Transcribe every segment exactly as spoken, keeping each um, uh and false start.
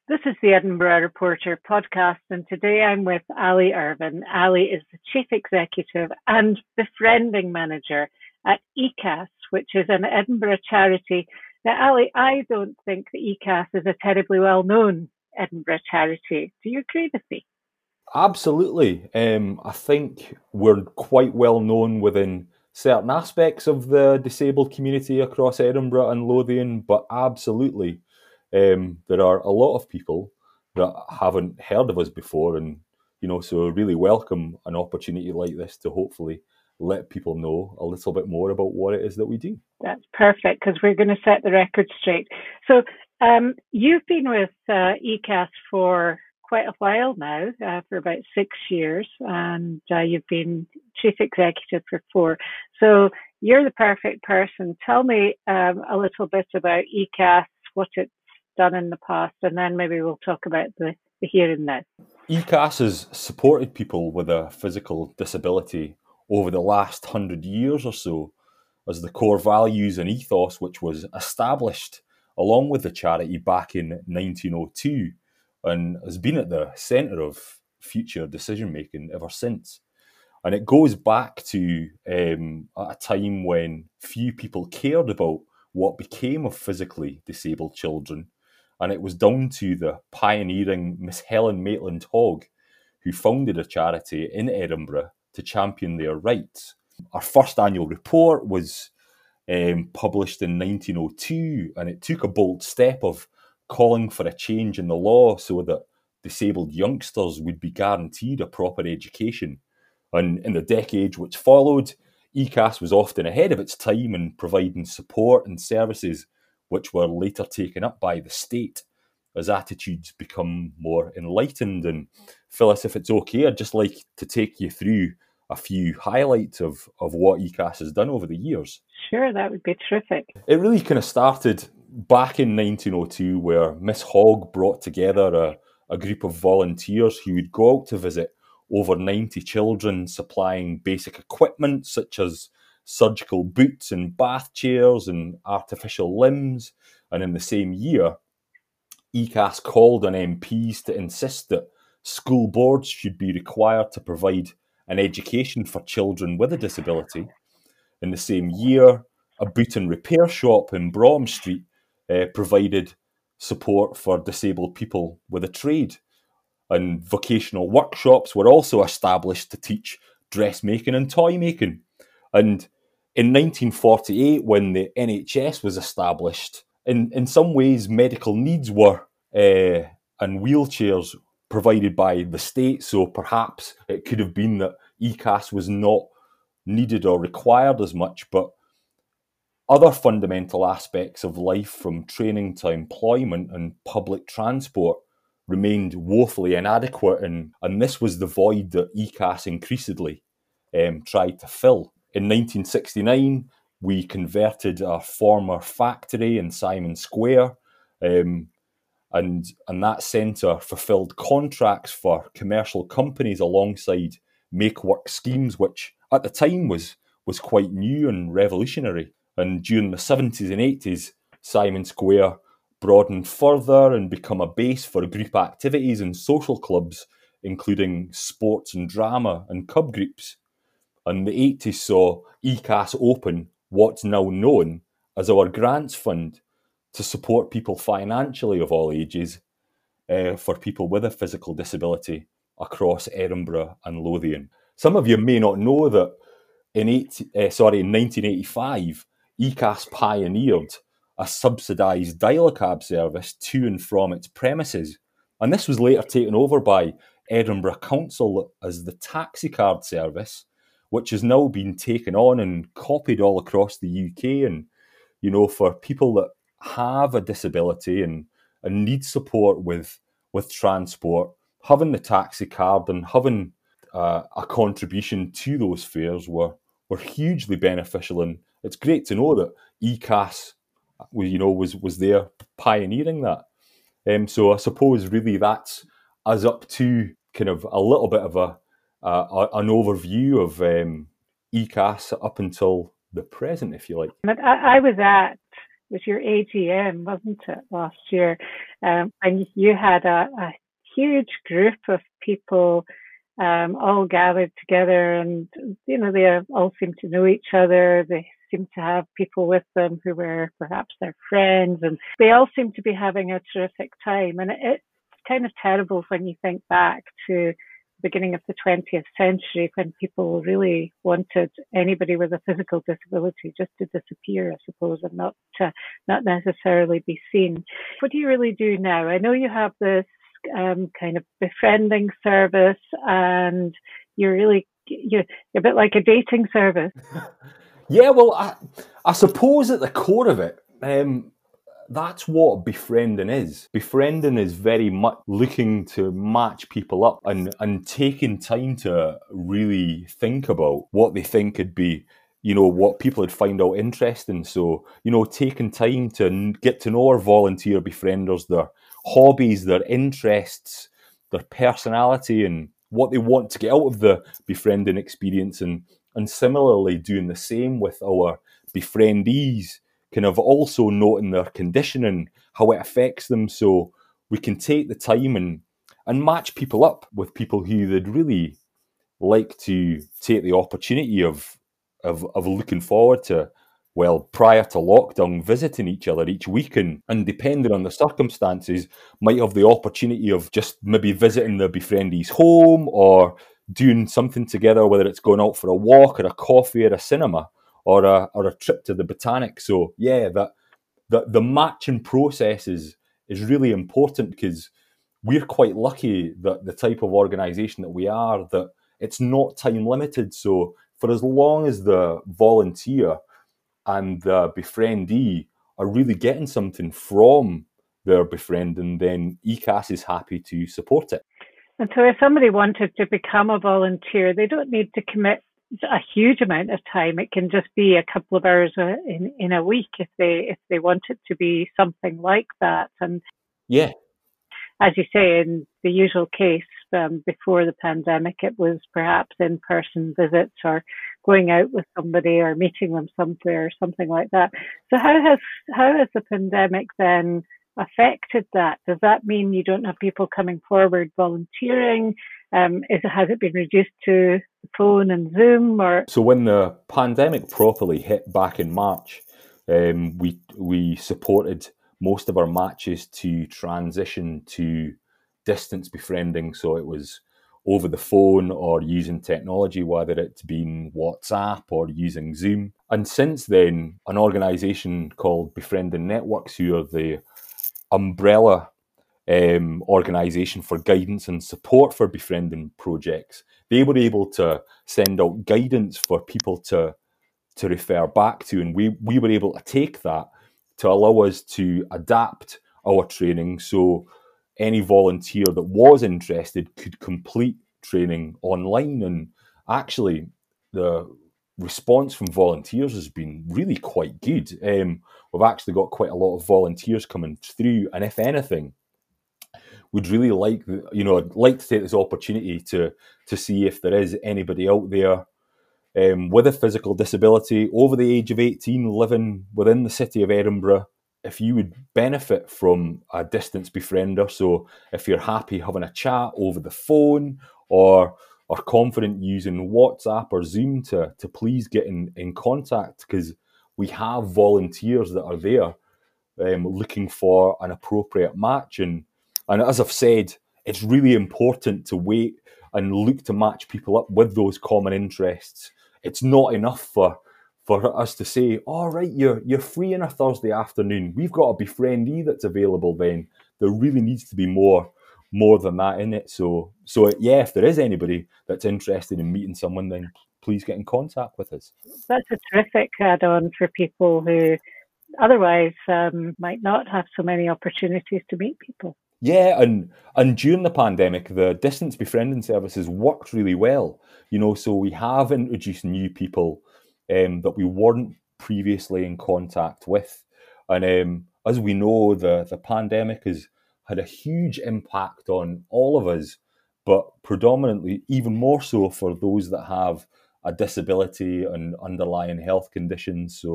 This is the Edinburgh Reporter podcast, and today I'm with Ali Irvine. Ali is the Chief Executive and Befriending Manager at E C A S, which is an Edinburgh charity. Now, Ali, I don't think that E C A S is a terribly well-known Edinburgh charity. Do you agree with me? Absolutely. Um, I think we're quite well known within certain aspects of the disabled community across Edinburgh and Lothian, but absolutely, um, there are a lot of people that haven't heard of us before, and you know, so really welcome an opportunity like this to hopefully let people know a little bit more about what it is that we do. That's perfect, because we're going to set the record straight. So um, you've been with uh, E C A S for quite a while now, uh, for about six years, and uh, you've been chief executive for four. So you're the perfect person. Tell me um, a little bit about E C A S, what it's done in the past, and then maybe we'll talk about the, the here and now. E C A S has supported people with a physical disability over the last hundred years or so as the core values and ethos which was established along with the charity back in nineteen oh two and has been at the centre of future decision making ever since. And it goes back to um, at a time when few people cared about what became of physically disabled children. And it was down to the pioneering Miss Helen Maitland-Hogg, who founded a charity in Edinburgh to champion their rights. Our first annual report was um, published in nineteen oh two, and it took a bold step of calling for a change in the law so that disabled youngsters would be guaranteed a proper education. And in the decade which followed, E C A S was often ahead of its time in providing support and services which were later taken up by the state as attitudes become more enlightened. And Phyllis, if it's okay, I'd just like to take you through a few highlights of, of what E C A S has done over the years. Sure, that would be terrific. It really kind of started back in nineteen oh two, where Miss Hogg brought together a, a group of volunteers who would go out to visit over ninety children, supplying basic equipment such as surgical boots and bath chairs and artificial limbs. And in the same year, E C A S called on M Ps to insist that school boards should be required to provide an education for children with a disability. In the same year, a boot and repair shop in Brougham Street uh, provided support for disabled people with a trade. And vocational workshops were also established to teach dressmaking and toy making. And in nineteen forty-eight, when the N H S was established, in, in some ways medical needs were uh, and wheelchairs provided by the state, so perhaps it could have been that E C A S was not needed or required as much, but other fundamental aspects of life, from training to employment and public transport, remained woefully inadequate, and, and this was the void that E C A S increasingly um, tried to fill. In nineteen sixty-nine, we converted our former factory in Simon Square, um, and, and that centre fulfilled contracts for commercial companies alongside make work schemes, which at the time was, was quite new and revolutionary. And during the seventies and eighties, Simon Square broadened further and become a base for group activities and social clubs, including sports and drama and cub groups. And the eighties saw E C A S open what's now known as our Grants Fund to support people financially of all ages uh, for people with a physical disability across Edinburgh and Lothian. Some of you may not know that in, eight, uh, sorry, in nineteen eighty-five, E C A S pioneered a subsidised dial-a-cab service to and from its premises. And this was later taken over by Edinburgh Council as the taxi card service, which has now been taken on and copied all across the U K. And, you know, for people that have a disability and, and need support with, with transport, having the taxi card and having uh, a contribution to those fares were, were hugely beneficial. And it's great to know that E C A S you know, was, was there pioneering that. Um, so I suppose really that's us up to kind of a little bit of a, uh, an overview of um, E C A S up until the present, if you like. But I, I was at was your A G M, wasn't it, last year? Um, and you had a, a huge group of people um, all gathered together, and you know they all seemed to know each other. They seemed to have people with them who were perhaps their friends, and they all seemed to be having a terrific time. And it, it's kind of terrible when you think back to the beginning of the twentieth century, when people really wanted anybody with a physical disability just to disappear, I suppose, and not to, not necessarily be seen. What do you really do now? I know you have this um, kind of befriending service, and you're really you're, you're a bit like a dating service. Yeah, well, I, I suppose at the core of it, um, that's what befriending is. Befriending is very much looking to match people up and, and taking time to really think about what they think could be, you know, what people would find out interesting. So, you know, taking time to get to know our volunteer befrienders, their hobbies, their interests, their personality, and what they want to get out of the befriending experience, and and similarly doing the same with our befriendees, kind of also noting their condition and how it affects them, so we can take the time and and match people up with people who they'd really like to take the opportunity of of, of looking forward to, well, prior to lockdown, visiting each other each week, and, and depending on the circumstances, might have the opportunity of just maybe visiting the befriendee's home or doing something together, whether it's going out for a walk or a coffee or a cinema or a or a trip to the Botanic. So yeah, that the the matching process is is really important, because we're quite lucky that the type of organisation that we are, that it's not time limited. So for as long as the volunteer and the befriendee are really getting something from their befriending, then E C A S is happy to support it. And so if somebody wanted to become a volunteer, they don't need to commit a huge amount of time. It can just be a couple of hours in, in a week if they if they want it to be something like that. And yeah, as you say, in the usual case, um, before the pandemic, it was perhaps in-person visits or going out with somebody or meeting them somewhere or something like that. So how has how has the pandemic then affected that? Does that mean you don't have people coming forward volunteering? Um, is it, has it been reduced to the phone and Zoom? Or so when the pandemic properly hit back in March, um, we we supported most of our matches to transition to distance befriending. So it was over the phone or using technology, whether it's been WhatsApp or using Zoom. And since then, an organisation called Befriending Networks, who are the umbrella um, organisation for guidance and support for befriending projects, they were able to send out guidance for people to to refer back to, and we we were able to take that to allow us to adapt our training, so any volunteer that was interested could complete training online. And actually, the response from volunteers has been really quite good. Um, we've actually got quite a lot of volunteers coming through, and if anything, would really like, you know, I'd like to take this opportunity to to see if there is anybody out there um, with a physical disability over the age of eighteen living within the city of Edinburgh, if you would benefit from a distance befriender. So if you're happy having a chat over the phone, or are confident using WhatsApp or Zoom, to, to please get in, in contact, because we have volunteers that are there um, looking for an appropriate match. And, and as I've said, it's really important to wait and look to match people up with those common interests. It's not enough for for us to say, all right, you're you're free on a Thursday afternoon, we've got a befriendee that's available. Then there really needs to be more more than that in it. So so yeah, if there is anybody that's interested in meeting someone, then please get in contact with us. That's a terrific add-on for people who otherwise um, might not have so many opportunities to meet people. Yeah, and and during the pandemic, the distance befriending services worked really well. You know, so we have introduced new people um, that we weren't previously in contact with. And um, as we know, the, the pandemic has had a huge impact on all of us, but predominantly even more so for those that have a disability and underlying health conditions. So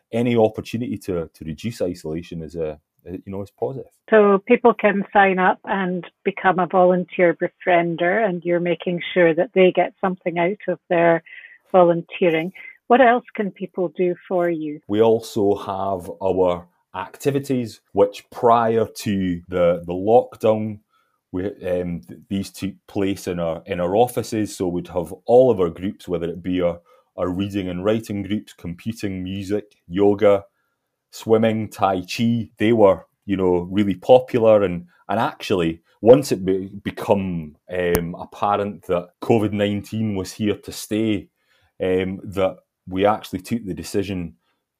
any opportunity to to reduce isolation is a you know is positive. So people can sign up and become a volunteer befriender, and you're making sure that they get something out of their volunteering. What else can people do for you? We also have our activities, which prior to the, the lockdown, we, um, these took place in our in our offices. So we'd have all of our groups, whether it be our, our reading and writing groups, computing, music, yoga, swimming, Tai Chi. They were, you know, really popular. And, and actually, once it be, become um, apparent that COVID nineteen was here to stay, um, that we actually took the decision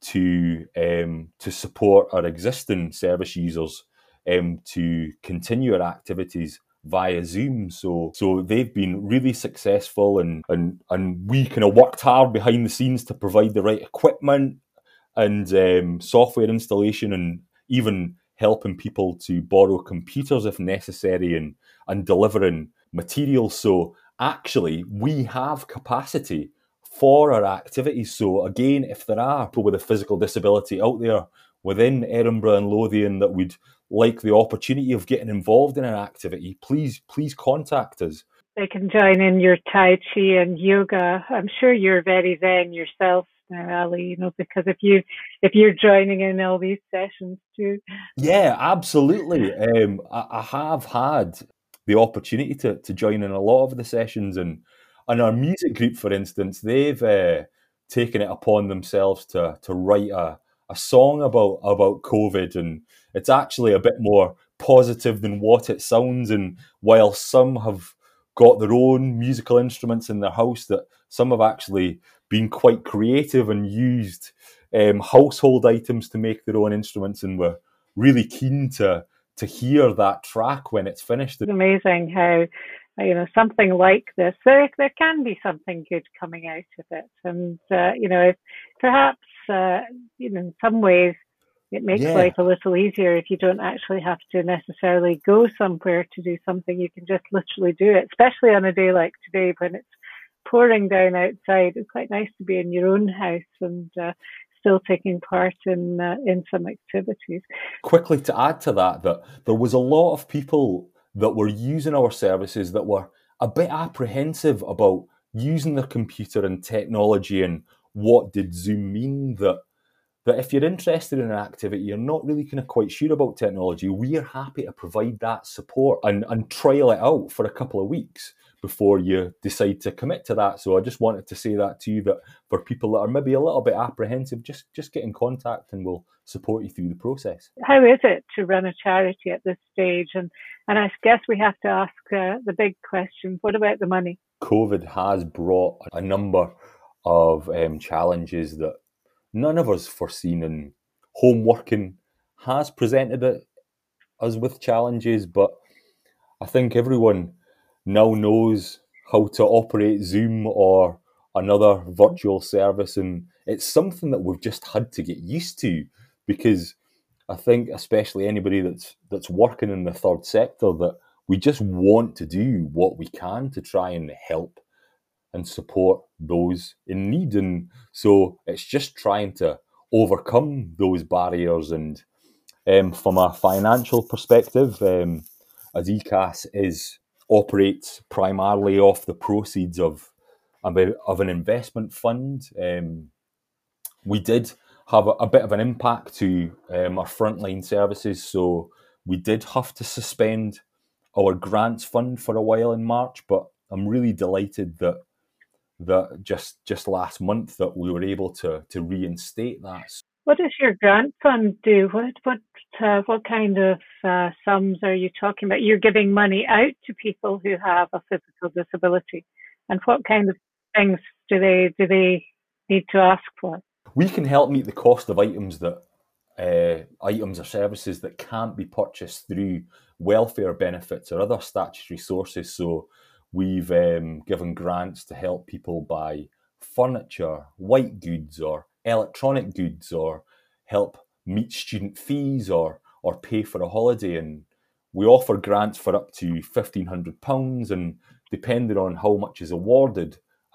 to um, to support our existing service users um, to continue our activities via Zoom. So so they've been really successful, and and, and we kind of worked hard behind the scenes to provide the right equipment and um, software installation, and even helping people to borrow computers if necessary, and, and delivering materials. So actually, we have capacity for our activities. So again, if there are people with a physical disability out there within Edinburgh and Lothian that would like the opportunity of getting involved in an activity, please, please contact us. They can join in your Tai Chi and yoga. I'm sure you're very zen yourself now, Ali, you know, because if you if you're joining in all these sessions too. Yeah, absolutely. Um, I, I have had the opportunity to to join in a lot of the sessions, and and our music group, for instance, they've uh, taken it upon themselves to to write a, a song about about COVID, and it's actually a bit more positive than what it sounds. And while some have got their own musical instruments in their house, that some have actually been quite creative and used um, household items to make their own instruments, and we're really keen to to hear that track when it's finished. It's amazing how, you know, something like this, there there can be something good coming out of it, and uh, you know, perhaps uh, you know, in some ways, it makes Yeah. life a little easier if you don't actually have to necessarily go somewhere to do something. You can just literally do it, especially on a day like today when it's pouring down outside. It's quite nice to be in your own house and uh, still taking part in uh, in some activities. Quickly to add to that, that there was a lot of people that were using our services that were a bit apprehensive about using their computer and technology, and what did Zoom mean. That that if you're interested in an activity, you're not really kind of quite sure about technology, we are happy to provide that support and, and trial it out for a couple of weeks before you decide to commit to that. So I just wanted to say that to you, that for people that are maybe a little bit apprehensive, just, just get in contact and we'll support you through the process. How is it to run a charity at this stage? And, and I guess we have to ask uh, the big question, what about the money? COVID has brought a number of um, challenges that none of us foreseen, and home working has presented it, us with challenges, but I think everyone now knows how to operate Zoom or another virtual service, and it's something that we've just had to get used to, because I think especially anybody that's that's working in the third sector, that we just want to do what we can to try and help and support those in need. And so it's just trying to overcome those barriers. And um, from a financial perspective, um, as E C A S is operates primarily off the proceeds of of an investment fund, um, we did have a, a bit of an impact to um, our frontline services. So we did have to suspend our grants fund for a while in March, but I'm really delighted that that just just last month that we were able to to reinstate that. What does your grant fund do? What what uh, what kind of uh, sums are you talking about? You're giving money out to people who have a physical disability, and what kind of things do they do they need to ask for? We can help meet the cost of items that uh, items or services that can't be purchased through welfare benefits or other statutory sources. So we've um, given grants to help people buy furniture, white goods, or electronic goods, or help meet student fees, or or pay for a holiday. And we offer grants for up to fifteen hundred pounds, and depending on how much is awarded,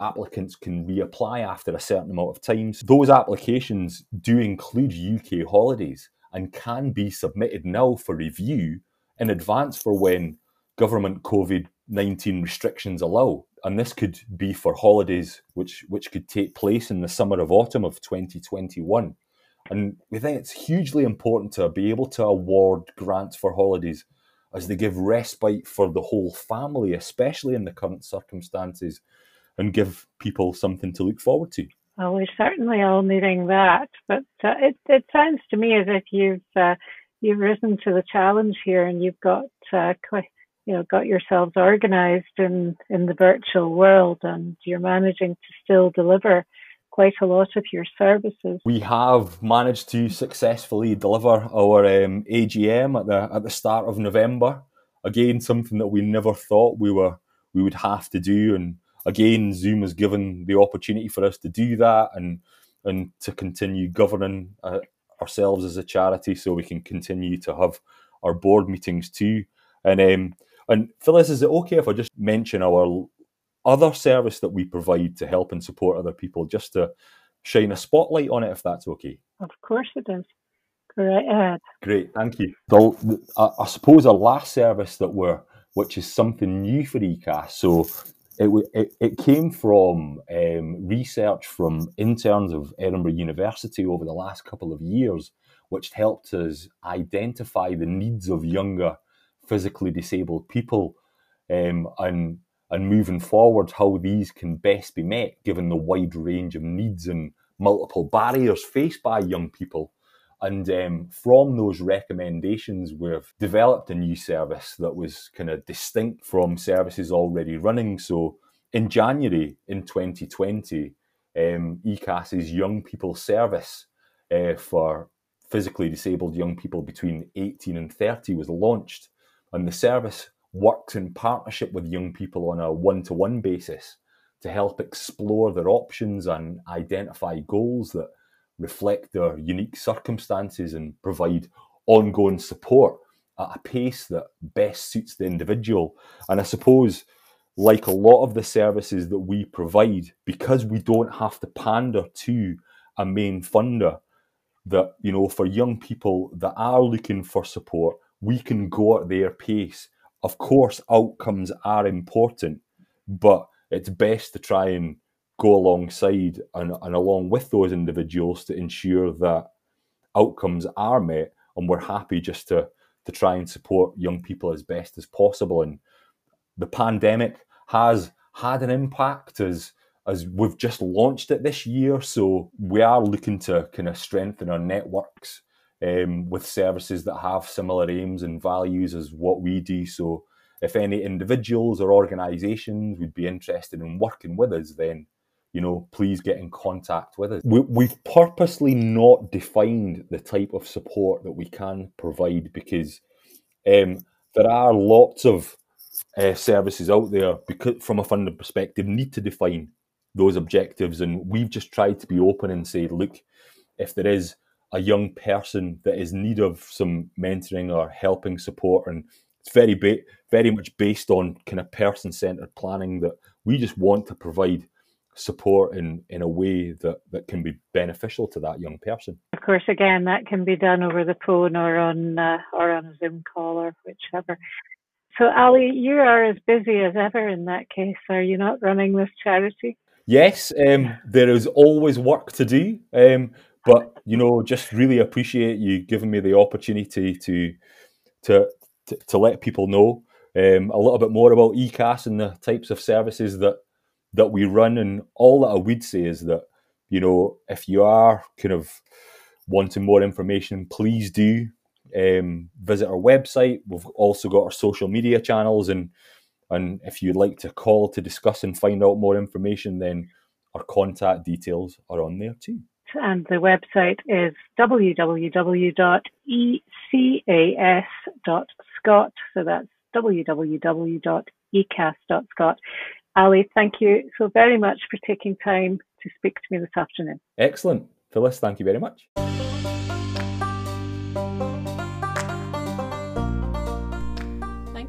applicants can reapply after a certain amount of time. So those applications do include U K holidays and can be submitted now for review in advance for when government COVID nineteen restrictions allow. And this could be for holidays which, which could take place in the summer of autumn of twenty twenty-one. And we think it's hugely important to be able to award grants for holidays as they give respite for the whole family, especially in the current circumstances, and give people something to look forward to. Well, we're certainly all needing that, but uh, it, it sounds to me as if you've uh, you've risen to the challenge here, and you've got uh, quite, you know, got yourselves organised in in the virtual world, and you're managing to still deliver quite a lot of your services. We have managed to successfully deliver our um, A G M at the at the start of November. Again, something that we never thought we were we would have to do, and again, Zoom has given the opportunity for us to do that and and to continue governing uh, ourselves as a charity, so we can continue to have our board meetings too. And um, and Phyllis, is it okay if I just mention our other service that we provide to help and support other people, just to shine a spotlight on it, if that's okay? Of course it is. Go right ahead. Great, thank you. The, I, I suppose our last service that we're, which is something new for E C A S, so it it, it came from um, research from interns of Edinburgh University over the last couple of years, which helped us identify the needs of younger physically disabled people, um, and and moving forward, how these can best be met given the wide range of needs and multiple barriers faced by young people. And um, from those recommendations, we've developed a new service that was kind of distinct from services already running. So in January in twenty twenty, um, E C A S's Young People Service uh, for physically disabled young people between eighteen and thirty was launched. And the service works in partnership with young people on a one-to-one basis to help explore their options and identify goals that reflect their unique circumstances and provide ongoing support at a pace that best suits the individual. And I suppose, like a lot of the services that we provide, because we don't have to pander to a main funder, that, you know, for young people that are looking for support, we can go at their pace. Of course, outcomes are important, but it's best to try and go alongside and, and along with those individuals to ensure that outcomes are met, and we're happy just to, to try and support young people as best as possible. And the pandemic has had an impact as, as we've just launched it this year, so we are looking to kind of strengthen our networks Um, with services that have similar aims and values as what we do. So if any individuals or organisations would be interested in working with us, then, you know, please get in contact with us. We, we've purposely not defined the type of support that we can provide, because um, there are lots of uh, services out there, because from a funding perspective, need to define those objectives. And we've just tried to be open and say, look, if there is a young person that is in need of some mentoring or helping support, and it's very ba- very much based on kind of person-centred planning, that we just want to provide support in, in a way that, that can be beneficial to that young person. Of course, again, that can be done over the phone or on uh, or on a Zoom call or whichever. So, Ali, you are as busy as ever in that case. Are you not running this charity? Yes, um, there is always work to do. Um, But, you know, just really appreciate you giving me the opportunity to to to, to let people know um, a little bit more about E C A S and the types of services that that we run. And all that I would say is that, you know, if you are kind of wanting more information, please do um, visit our website. We've also got our social media channels, and and if you'd like to call to discuss and find out more information, then our contact details are on there too. And the website is w w w dot e c a s dot scot. So that's w w w dot e c a s dot scot. Ali, thank you so very much for taking time to speak to me this afternoon. Excellent. Phyllis, thank you very much. Thank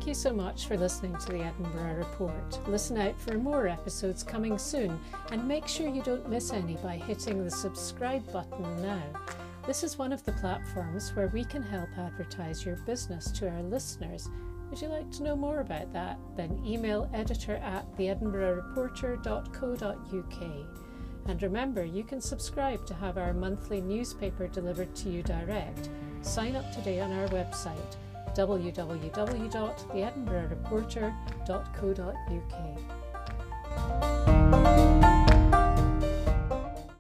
Thank you so much for listening to the Edinburgh Report. Listen out for more episodes coming soon, and make sure you don't miss any by hitting the subscribe button now. This is one of the platforms where we can help advertise your business to our listeners. Would you like to know more about that? Then email editor at the edinburgh reporter dot co dot uk. And remember, you can subscribe to have our monthly newspaper delivered to you direct. Sign up today on our website, w w w dot the edinburgh reporter dot co dot uk.